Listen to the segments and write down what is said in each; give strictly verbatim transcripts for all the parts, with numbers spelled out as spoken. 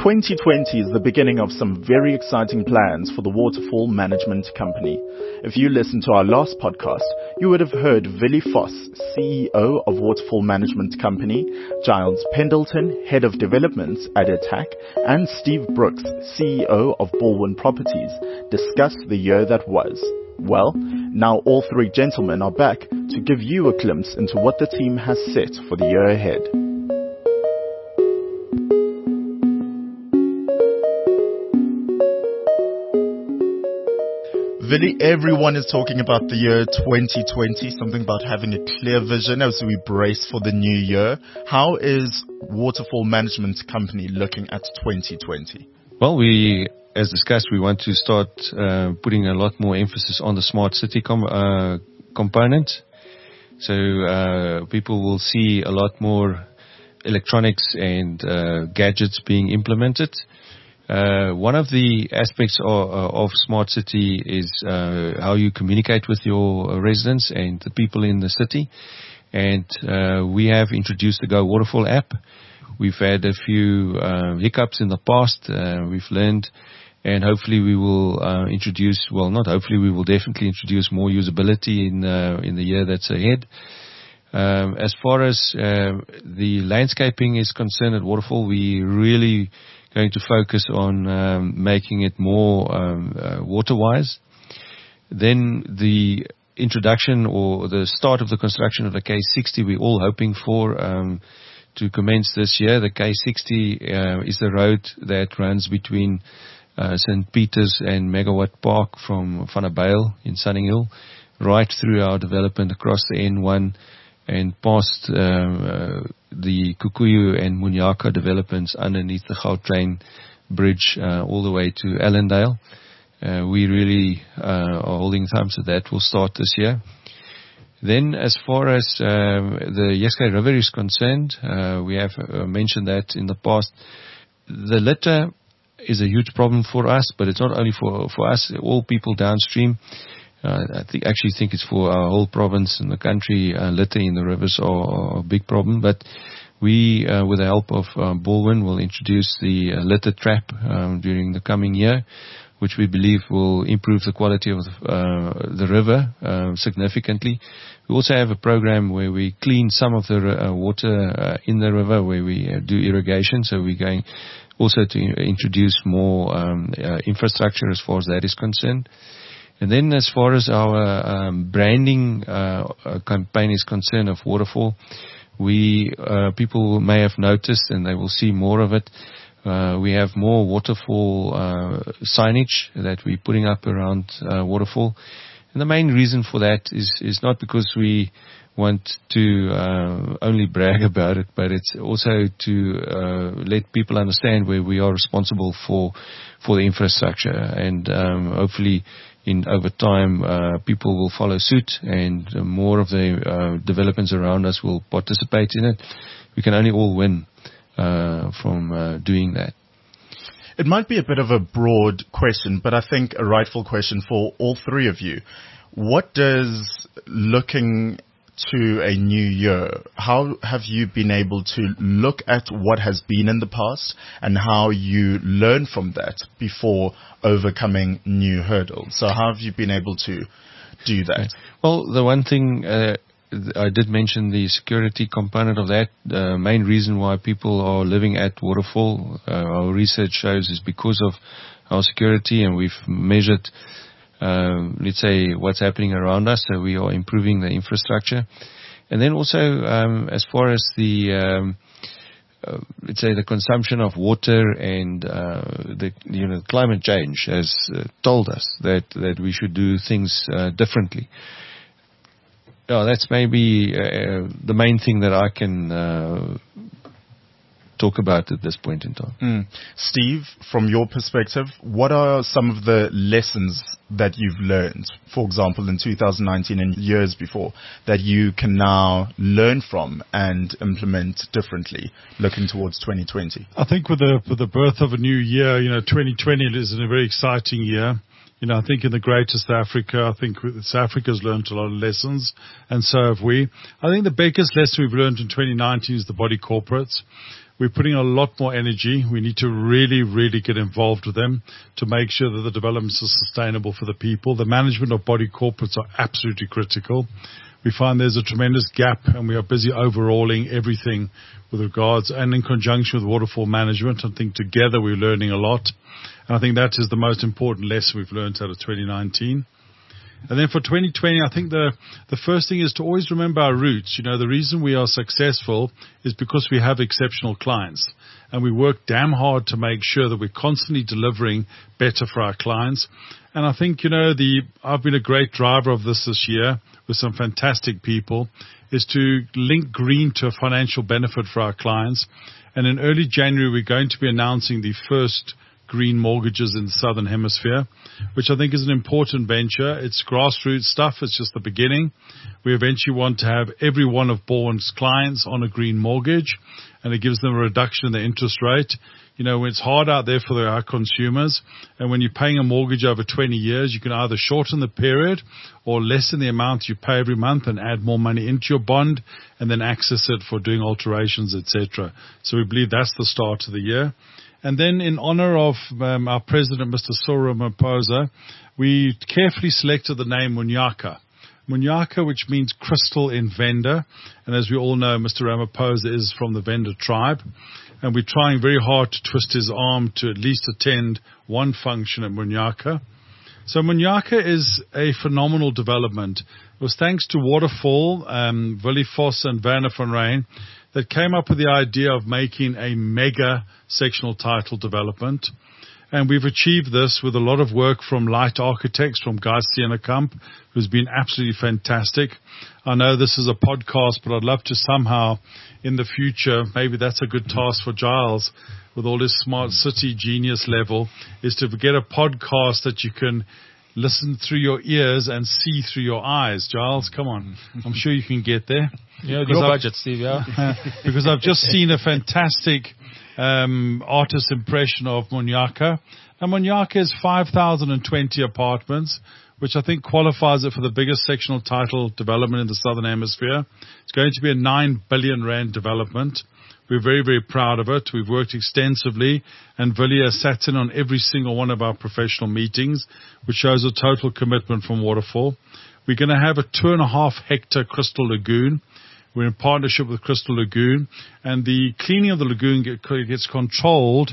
twenty twenty is the beginning of some very exciting plans for the Waterfall Management Company. If you listened to our last podcast, you would have heard Willie Voss, C E O of Waterfall Management Company, Giles Pendleton, Head of Development at Attack, and Steve Brooks, C E O of Baldwin Properties, discuss the year that was. Well, now all three gentlemen are back to give you a glimpse into what the team has set for the year ahead. Willie, everyone is talking about the year twenty twenty, something about having a clear vision as we brace for the new year. How is Waterfall Management Company looking at twenty twenty? Well, we, as discussed, we want to start uh, putting a lot more emphasis on the smart city com- uh, component. So uh, people will see a lot more electronics and uh, gadgets being implemented. Uh, one of the aspects of, of smart city is uh, how you communicate with your residents and the people in the city. And uh, we have introduced the Go Waterfall app. We've had a few uh, hiccups in the past. Uh, we've learned, and hopefully we will uh, introduce. Well, not hopefully, we will definitely introduce more usability in uh, in the year that's ahead. Um, as far as uh, the landscaping is concerned at Waterfall, we really going to focus on um, making it more um, uh, water-wise. Then the introduction or the start of the construction of the K sixty, we're all hoping for um, to commence this year. The K sixty uh, is the road that runs between uh, Saint Peter's and Megawatt Park from Vanderbijl in Sunninghill, right through our development across the N one and past uh, uh, the Kikuyu and Munyaka developments underneath the Gautrain bridge uh, all the way to Allendale. Uh, we really uh, are holding thumbs that that will start this year. Then as far as um, the Yeskay River is concerned, uh, we have uh, mentioned that in the past. The litter is a huge problem for us, but it's not only for, for us, all people downstream. Uh, I think, actually think it's for our whole province and the country. Uh, litter in the rivers are, are a big problem, but we, uh, with the help of uh, Baldwin, will introduce the uh, litter trap um, during the coming year, which we believe will improve the quality of uh, the river uh, significantly. We also have a program where we clean some of the uh, water uh, in the river, where we uh, do irrigation. So we're going also to introduce more um, uh, infrastructure as far as that is concerned. And then as far as our um, branding uh, uh, campaign is concerned of Waterfall, we uh, people may have noticed, and they will see more of it. Uh, we have more Waterfall uh, signage that we're putting up around uh, Waterfall. And the main reason for that is, is not because we want to uh, only brag about it, but it's also to uh, let people understand where we are responsible for for the infrastructure. And um, hopefully in over time, uh, people will follow suit, and uh, more of the uh, developments around us will participate in it. We can only all win uh, from uh, doing that. It might be a bit of a broad question, but I think a rightful question for all three of you. What does looking to a new year, how have you been able to look at what has been in the past and how you learn from that before overcoming new hurdles? So how have you been able to do that? Well, the one thing uh, I did mention, the security component of that. The main reason why people are living at Waterfall, uh, our research shows, is because of our security, and we've measured Um, let's say what's happening around us, so we are improving the infrastructure. And then also, um, as far as the, um, uh, let's say the consumption of water and, uh, the, you know, climate change has uh, told us that, that we should do things uh, differently. Yeah, that's maybe uh, the main thing that I can uh, talk about at this point in time. Mm. Steve, from your perspective, what are some of the lessons that you've learned, for example, in two thousand nineteen and years before, that you can now learn from and implement differently looking towards twenty twenty? I think with the, with the birth of a new year, you know, twenty twenty is a very exciting year. You know, I think in the greater South Africa, I think South Africa's learned a lot of lessons, and so have we. I think the biggest lesson we've learned in twenty nineteen is the body corporates. we're putting a lot more energy. We need to really, really get involved with them to make sure that the developments are sustainable for the people. The management of body corporates are absolutely critical. We find there's a tremendous gap, and we are busy overhauling everything with regards, and in conjunction with waterfall management. I think together we're learning a lot, and I think that is the most important lesson we've learned out of twenty nineteen. And then for twenty twenty, I think the the first thing is to always remember our roots. You know, the reason we are successful is because we have exceptional clients, and we work damn hard to make sure that we're constantly delivering better for our clients. And I think, you know, the I've been a great driver of this this year with some fantastic people, is to link green to a financial benefit for our clients. And in early January, we're going to be announcing the first green mortgages in the Southern Hemisphere, which I think is an important venture. It's grassroots stuff. It's just the beginning. We eventually want to have every one of Bowen's clients on a green mortgage, and it gives them a reduction in the interest rate. You know, it's hard out there for our consumers, and when you're paying a mortgage over twenty years, you can either shorten the period or lessen the amount you pay every month and add more money into your bond and then access it for doing alterations, et cetera. So we believe that's the start of the year. And then in honor of um, our president, Mister Cyril Ramaphosa, we carefully selected the name Munyaka. Munyaka, which means crystal in Venda. And as we all know, Mister Ramaphosa is from the Venda tribe. And we're trying very hard to twist his arm to at least attend one function at Munyaka. So Munyaka is a phenomenal development. It was thanks to Waterfall, um, Willie Voss and Werner van Rijn, that came up with the idea of making a mega sectional title development. And we've achieved this with a lot of work from Light Architects, from Guy Steenekamp, who's been absolutely fantastic. I know this is a podcast, but I'd love to somehow, in the future, maybe that's a good task for Giles, with all his smart city genius level, is to get a podcast that you can listen through your ears and see through your eyes. Giles, come on. I'm sure you can get there. Yeah, your budget, Steve, yeah. Because I've just seen a fantastic um, artist impression of Munyaka. And Munyaka is five thousand twenty apartments, which I think qualifies it for the biggest sectional title development in the Southern Hemisphere. It's going to be a nine billion rand development. We're very, very proud of it. We've worked extensively, and Villiers sat in on every single one of our professional meetings, which shows a total commitment from Waterfall. We're going to have a two and a half hectare Crystal Lagoon. We're in partnership with Crystal Lagoon, and the cleaning of the lagoon get, gets controlled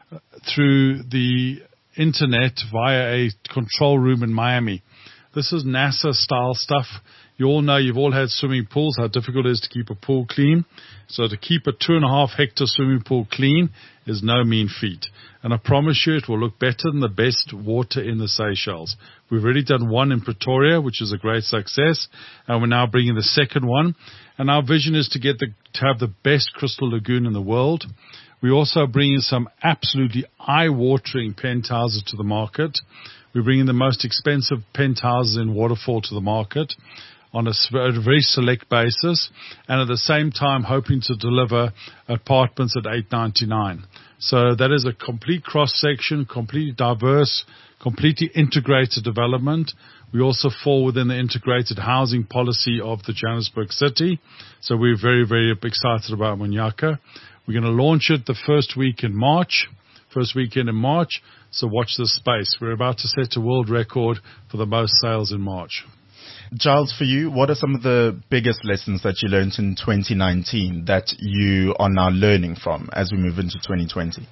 through the internet via a control room in Miami. This is NASA-style stuff. You all know, you've all had swimming pools, how difficult it is to keep a pool clean. So to keep a two and a half hectare swimming pool clean is no mean feat. And I promise you it will look better than the best water in the Seychelles. We've already done one in Pretoria, which is a great success, and we're now bringing the second one. And our vision is to get the, to have the best Crystal Lagoon in the world. We're also bringing some absolutely eye-watering penthouses to the market. We're bringing the most expensive penthouses in Waterfall to the market on a very select basis, and at the same time hoping to deliver apartments at eight ninety-nine. So that is a complete cross-section, completely diverse, completely integrated development. We also fall within the integrated housing policy of the Johannesburg city. So we're very, very excited about Munyaka. We're going to launch it the first week in March, first weekend in March. So watch this space. We're about to set a world record for the most sales in March. Giles, for you, what are some of the biggest lessons that you learned in twenty nineteen that you are now learning from as we move into twenty twenty?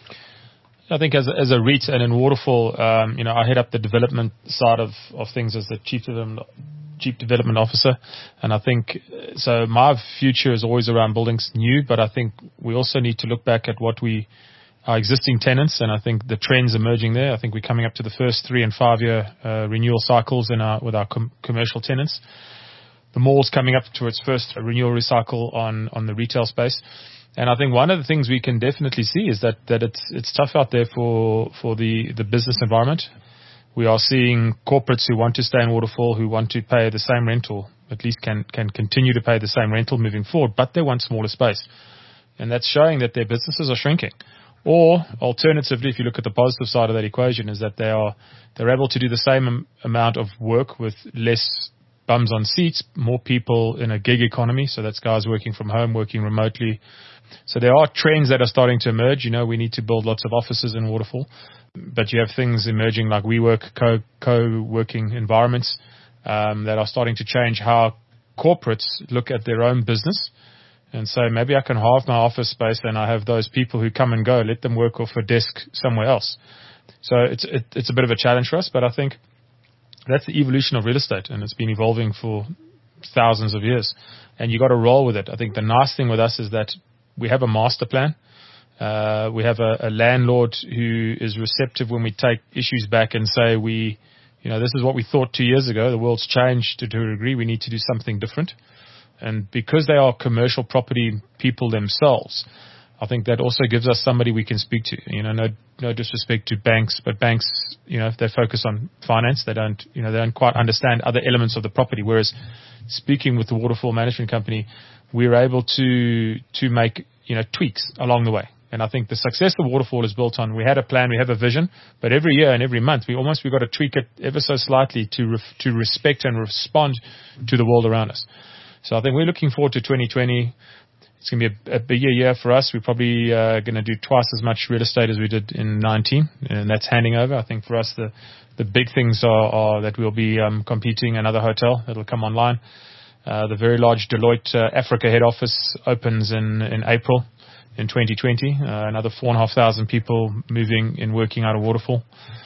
I think as a, as a REIT and in Waterfall, um, you know, I head up the development side of, of things as the chief development, chief development officer. And I think, so my future is always around buildings new, but I think we also need to look back at what we, our existing tenants, and I think the trends emerging there. I think we're coming up to the first three and five year uh, renewal cycles in our, with our com- commercial tenants. The mall's coming up to its first renewal recycle on, on the retail space. And I think one of the things we can definitely see is that, that it's, it's tough out there for, for the, the business environment. We are seeing corporates who want to stay in Waterfall, who want to pay the same rental, at least can, can continue to pay the same rental moving forward, but they want smaller space. And that's showing that their businesses are shrinking. Or alternatively, if you look at the positive side of that equation, is that they are, they're able to do the same am- amount of work with less bums on seats, more people in a gig economy. So that's guys working from home, working remotely So there are trends that are starting to emerge. You know, we need to build lots of offices in Waterfall, but you have things emerging like WeWork, co, co-working environments um, that are starting to change how corporates look at their own business and say, maybe I can halve my office space and I have those people who come and go, let them work off a desk somewhere else. So it's it, it's a bit of a challenge for us, but I think that's the evolution of real estate, and it's been evolving for thousands of years, and you got to roll with it. I think the nice thing with us is that we have a master plan. Uh, we have a, a landlord who is receptive when we take issues back and say, we, you know, this is what we thought two years ago. The world's changed to, to a degree. We need to do something different. And because they are commercial property people themselves, I think that also gives us somebody we can speak to. You know, no, no disrespect to banks, but banks, you know, if they focus on finance, they don't, you know, they don't quite understand other elements of the property. Whereas speaking with the Waterfall Management Company, we're able to to make, you know, tweaks along the way. And I think the success of Waterfall is built on, we had a plan, we have a vision, but every year and every month, we almost, we've got to tweak it ever so slightly to ref, to respect and respond to the world around us. So I think we're looking forward to twenty twenty. It's going to be a, a bigger year for us. We're probably uh, going to do twice as much real estate as we did in nineteen, and that's handing over. I think for us, the, the big things are, are that we'll be um, competing another hotel that will come online. Uh, the very large Deloitte uh, Africa head office opens in, in April in twenty twenty. Uh, another four and a half thousand people moving and working out of Waterfall.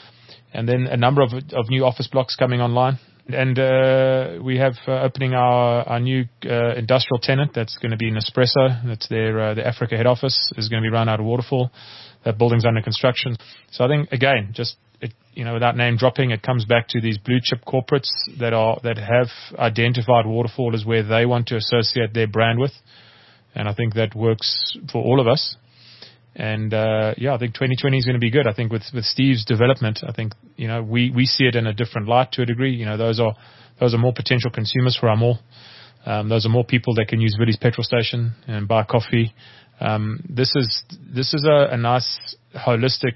And then a number of, of new office blocks coming online. And uh, we have uh, opening our, our new uh, industrial tenant that's going to be Nespresso. That's their uh, the Africa head office is going to be run out of Waterfall. That building's under construction. So I think, again, just it, you know, without name dropping, it comes back to these blue chip corporates that are that have identified Waterfall as where they want to associate their brand with. And I think that works for all of us. And, uh, yeah, I think twenty twenty is going to be good. I think with, with Steve's development, I think, you know, we, we see it in a different light to a degree. You know, those are, those are more potential consumers for our mall. Um, those are more people that can use Viddy's petrol station and buy coffee. Um, this is, this is a, a nice holistic,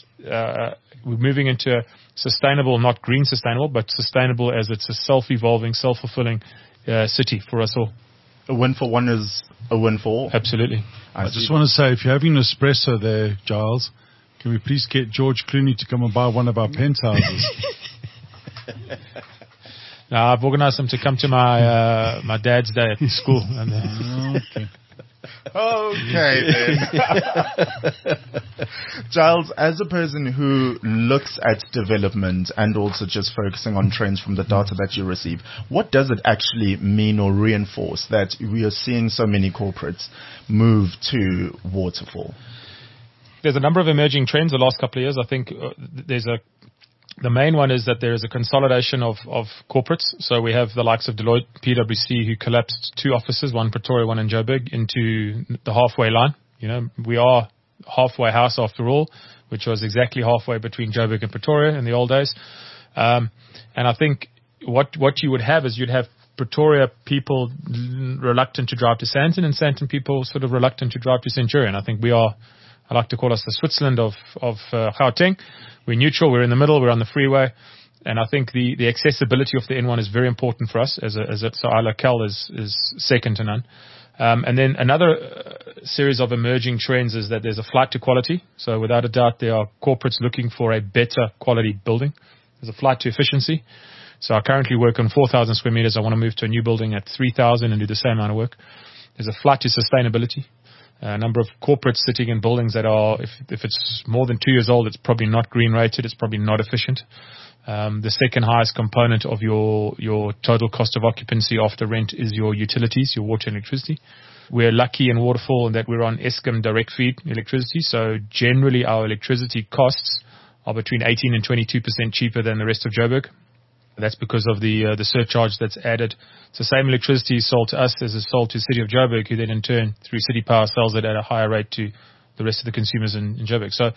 uh, we're moving into a sustainable, not green sustainable, but sustainable as it's a self-evolving, self-fulfilling, uh, city for us all. A win for one is a win for all. Absolutely. I, I just want to say, if you're having an espresso there, Giles, can we please get George Clooney to come and buy one of our penthouses? Now, I've organised him to come to my uh, my dad's day at school. And, uh, okay. Okay, then. Giles, as a person who looks at development and also just focusing on trends from the data that you receive, what does it actually mean or reinforce that we are seeing so many corporates move to Waterfall? There's a number of emerging trends the last couple of years. I think uh, there's a The main one is that there is a consolidation of, of corporates. So we have the likes of Deloitte, P W C, who collapsed two offices, one Pretoria, one in Joburg, into the halfway line. You know, we are halfway house after all, which was exactly halfway between Joburg and Pretoria in the old days. Um, and I think what what you would have is you'd have Pretoria people reluctant to drive to Sandton, and Sandton people sort of reluctant to drive to Centurion. I think we are, I like to call us the Switzerland of, of uh, Gauteng. We're neutral, we're in the middle, we're on the freeway. And I think the, the accessibility of the N one is very important for us, as a, as a, so our locale is, is second to none. Um, and then another uh, series of emerging trends is that there's a flight to quality. So without a doubt, there are corporates looking for a better quality building. There's a flight to efficiency. So I currently work on four thousand square meters. I want to move to a new building at three thousand and do the same amount of work. There's a flight to sustainability. A number of corporates sitting in buildings that are, if, if it's more than two years old, it's probably not green rated. It's probably not efficient. Um, the second highest component of your, your total cost of occupancy after rent is your utilities, your water and electricity. We're lucky in Waterfall in that we're on Eskom direct feed electricity. So generally our electricity costs are between eighteen and twenty-two percent cheaper than the rest of Joburg. That's because of the uh, the surcharge that's added. It's the same electricity sold to us as is sold to City of Joburg, who then in turn, through City Power, sells it at a higher rate to the rest of the consumers in, in Joburg. So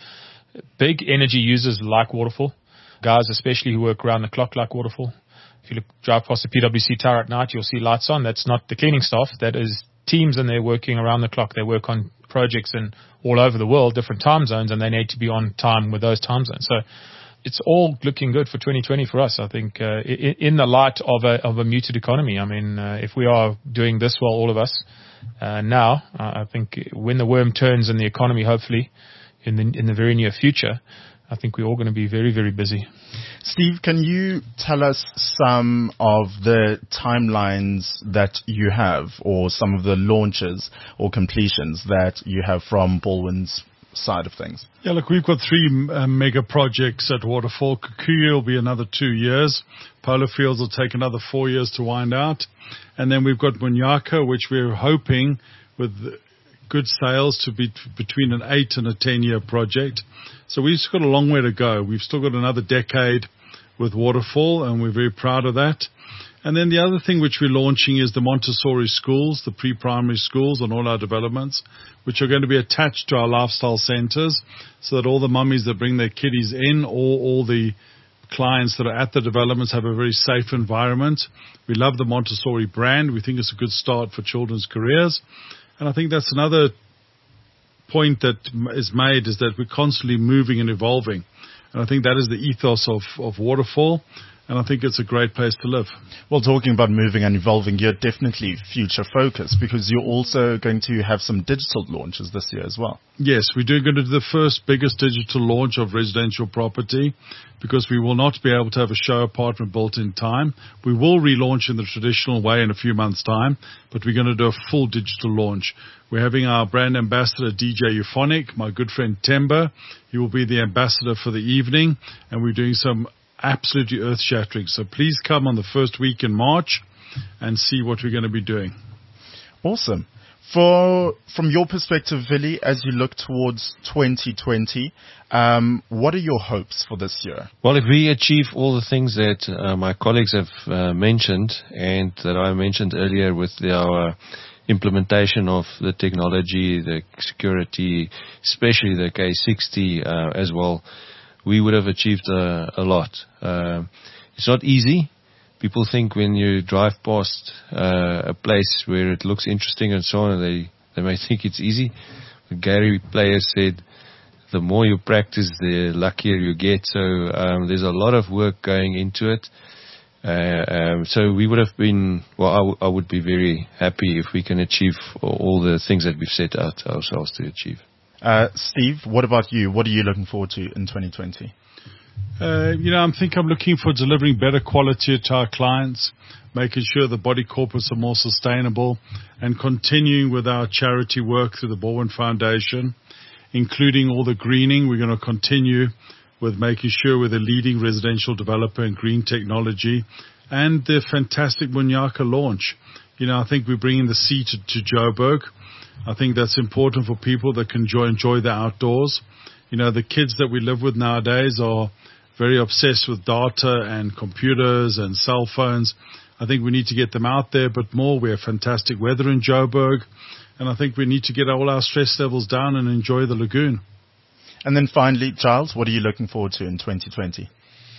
big energy users like Waterfall, guys especially who work around the clock like Waterfall. If you look, drive past the P W C tower at night, you'll see lights on. That's not the cleaning staff. That is teams, and they're working around the clock. They work on projects in all over the world, different time zones, and they need to be on time with those time zones. So it's all looking good for twenty twenty for us. I think uh, in, in the light of a of a muted economy. I mean, uh, if we are doing this well, all of us, Uh, now, uh, I think when the worm turns in the economy, hopefully in the in the very near future, I think we're all going to be very, very busy. Steve, can you tell us some of the timelines that you have, or some of the launches or completions that you have from Baldwin's side of things? Yeah, look, we've got three uh, mega projects at Waterfall. Kikuyu will be another two years. Polo Fields will take another four years to wind out. And then we've got Munyaka, which we're hoping with good sales to be t- between an eight and a ten-year project. So we've still got a long way to go. We've still got another decade with Waterfall, and we're very proud of that. And then the other thing which we're launching is the Montessori schools, the pre-primary schools on all our developments, which are going to be attached to our lifestyle centres, so that all the mummies that bring their kiddies in, or all the clients that are at the developments have a very safe environment. We love the Montessori brand. We think it's a good start for children's careers. And I think that's another point that is made, is that we're constantly moving and evolving. And I think that is the ethos of, of Waterfall. And I think it's a great place to live. Well, talking about moving and evolving, you're definitely future focused, because you're also going to have some digital launches this year as well. Yes, we're doing going to do the first biggest digital launch of residential property, because we will not be able to have a show apartment built in time. We will relaunch in the traditional way in a few months' time, but we're going to do a full digital launch. We're having our brand ambassador, D J Euphonic, my good friend Temba. He will be the ambassador for the evening, and we're doing some absolutely earth-shattering. So please come on the first week in March and see what we're going to be doing. Awesome. For from your perspective, Vili, as you look towards twenty twenty, um, what are your hopes for this year? Well, if we achieve all the things that uh, my colleagues have uh, mentioned, and that I mentioned earlier with the, our implementation of the technology, the security, especially the K sixty uh, as well, we would have achieved a, a lot. Uh, it's not easy. People think when you drive past uh, a place where it looks interesting and so on, they, they may think it's easy. But Gary Player said, the more you practice, the luckier you get. So um, there's a lot of work going into it. Uh, um, so we would have been, well, I, w- I would be very happy if we can achieve all the things that we've set out ourselves to achieve. Uh, Steve, what about you? What are you looking forward to in twenty twenty? Uh, you know, I think I'm looking for delivering better quality to our clients, making sure the body corporates are more sustainable, and continuing with our charity work through the Baldwin Foundation, including all the greening. We're going to continue with making sure we're the leading residential developer in green technology, and the fantastic Munyaka launch. You know, I think we're bringing the sea to, to Joburg. I think that's important for people that can enjoy, enjoy the outdoors. You know, the kids that we live with nowadays are very obsessed with data and computers and cell phones. I think we need to get them out there, but more. We have fantastic weather in Joburg, and I think we need to get all our stress levels down and enjoy the lagoon. And then finally, Giles, what are you looking forward to in twenty twenty?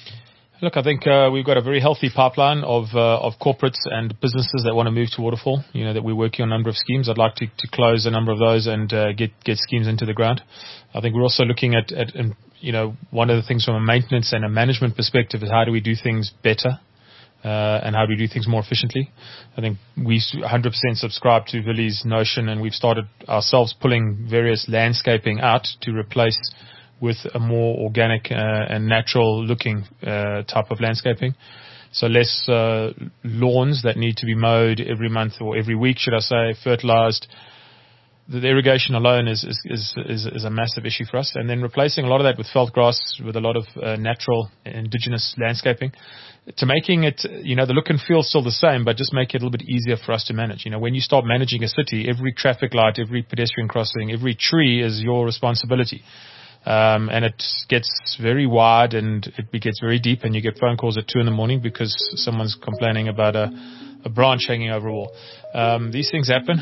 Look, I think uh, we've got a very healthy pipeline of uh, of corporates and businesses that want to move to Waterfall. You know, that we're working on a number of schemes. I'd like to, to close a number of those and uh, get get schemes into the ground. I think we're also looking at, at um, you know, one of the things from a maintenance and a management perspective is how do we do things better uh, and how do we do things more efficiently. I think we one hundred percent subscribe to Vili's notion, and we've started ourselves pulling various landscaping out to replace with a more organic uh, and natural looking uh, type of landscaping. So less uh, lawns that need to be mowed every month or every week, should I say, fertilized. The irrigation alone is, is, is, is, is a massive issue for us. And then replacing a lot of that with felt grass, with a lot of uh, natural indigenous landscaping, to making it, you know, the look and feel is still the same, but just make it a little bit easier for us to manage. You know, when you start managing a city, every traffic light, every pedestrian crossing, every tree is your responsibility. Um, and it gets very wide and it gets very deep, and you get phone calls at two in the morning because someone's complaining about a, a branch hanging over a wall. Um, these things happen.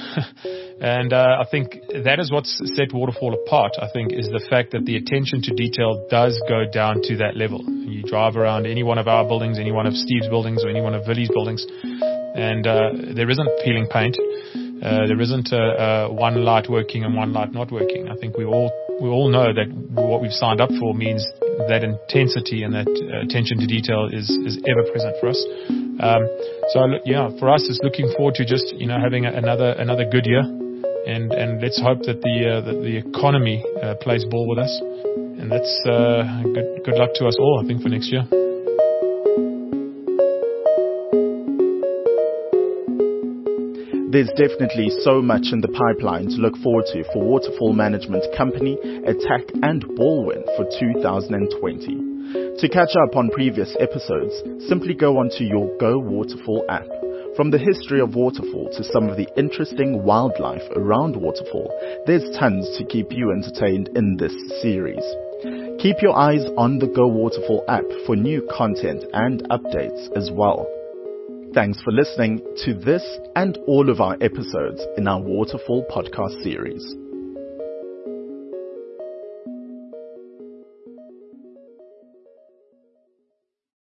and uh, I think that is what's set Waterfall apart, I think, is the fact that the attention to detail does go down to that level. You drive around any one of our buildings, any one of Steve's buildings, or any one of Vili's buildings, and uh, there isn't peeling paint. Uh, there isn't uh, uh, one light working and one light not working. I think we all we all know that what we've signed up for means that intensity and that uh, attention to detail is, is ever present for us. Um, so yeah, for us, it's looking forward to just you know having a, another another good year, and and let's hope that the uh, that the economy uh, plays ball with us, and that's uh, good good luck to us all, I think, for next year. There's definitely so much in the pipeline to look forward to for Waterfall Management Company, Attack and Ballwin for two thousand twenty. To catch up on previous episodes, simply go onto your Go Waterfall app. From the history of Waterfall to some of the interesting wildlife around Waterfall, there's tons to keep you entertained in this series. Keep your eyes on the Go Waterfall app for new content and updates as well. Thanks for listening to this and all of our episodes in our Waterfall podcast series.